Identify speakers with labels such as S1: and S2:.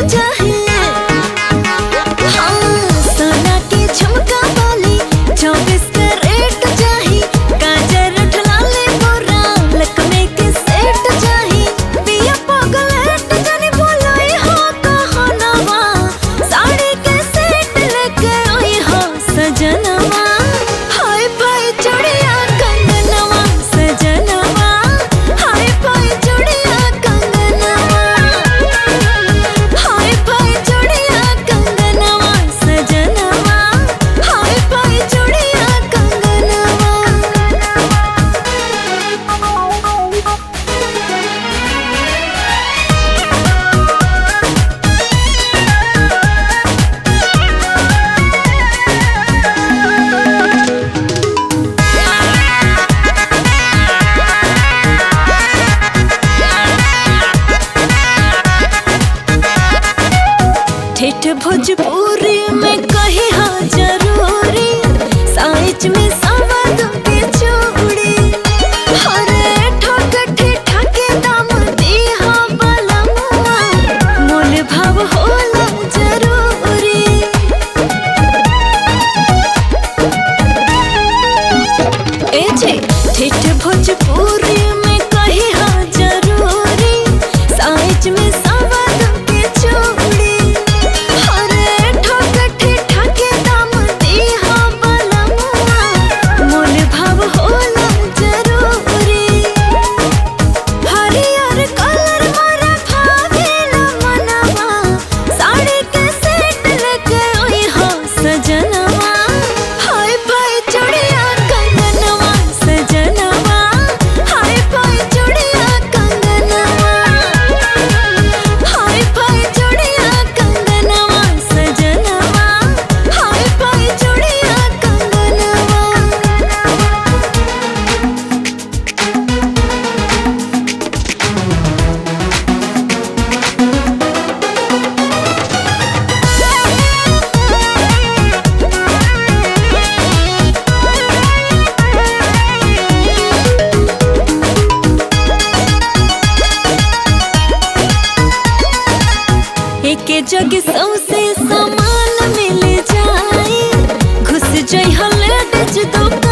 S1: चाहिए। हाँ, सोना की झुमका वाली 24 कैरेट चाहिए। काजर ठलाले बोरा लकमे के सेट चाहिए। पिया पगलेट जाने बोलाई हो कहनवा। साड़ी के सेट लेके आई हो सजनवा। हाय फाय चूड़िया कंगनवा सजनवा। हाय फाय चूड़िया कंगनवा। हाय फाय चूड़िया कंगनवा सजनवा। हाय फाय चूड़िया कंगनवा। ठेठ भोजपुरी में कही हाँ जरूरी। साइज में सवाद के चूड़ी। हरे ठोक ठेठा के दाम दी हाँ बलमुआ। मोल भाव होला जरूरी। ए जे ठेठ भोजपुरी में कही हाँ जरूरी। साइज में सवाद के चूड़ी। हरे ठोक ठेठा के दाम दी हाँ बलमुआ। मोल भाव होला जरूरी। हरियर कलर मोरा भावेला मनवा। साड़ी के सेट लेके आई हो सजनवा। हाय फाय चूड़िया कंगनवा सजनवा। हाय फाय चूड़िया कंगनवा। हाय फाय चूड़िया कंगनवा सजनवा। हाय फाय चूड़िया कंगनवा। एके जगह सौसे सामान मिल जाए। घुस जाई हले डच दुकान।